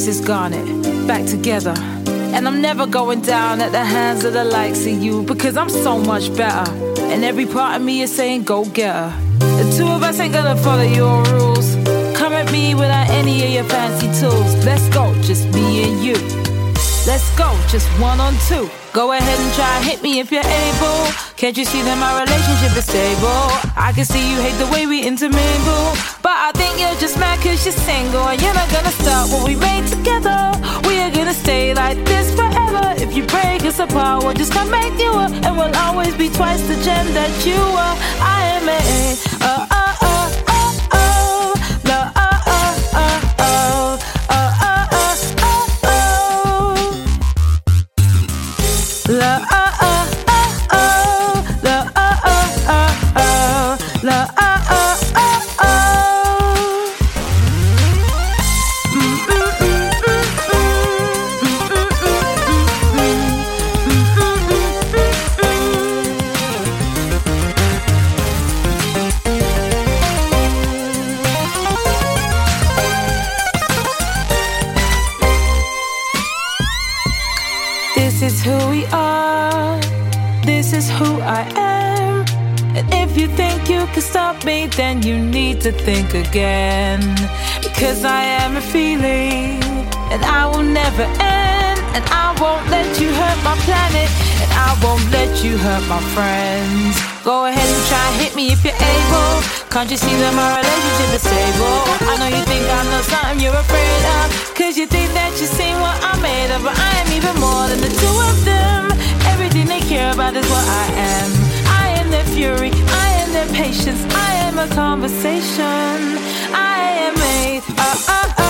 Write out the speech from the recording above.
This is Garnet, back together. And I'm never going down at the hands of the likes of you, because I'm so much better. And every part of me is saying go get her. The two of us ain't gonna follow your rules. Come at me without any of your fancy tools. Let's go, just me and you. Let's go, just one on two. Go ahead and try and hit me if you're able. Can't you see that my relationship is stable? I can see you hate the way we intermingle, but I think you're just mad cause you're single. And you're not gonna stop what we made together. We are gonna stay like this forever. If you break us apart, we'll just come make you up, and we'll always be twice the gem that you are. I am a This is who we are, this is who I am. And if you think you can stop me, then you need to think again. Because I am a feeling, and I will never end. And I won't let you hurt my planet, and I won't let you hurt my friends. Go ahead and try and hit me if you're able. Can't you see that my relationship is stable? I know you think I know something you're afraid of, cause you think that you've seen what I'm made of. But I am even more than the two of them. Everything they care about is what I am. I am their fury, I am their patience, I am a conversation. I am made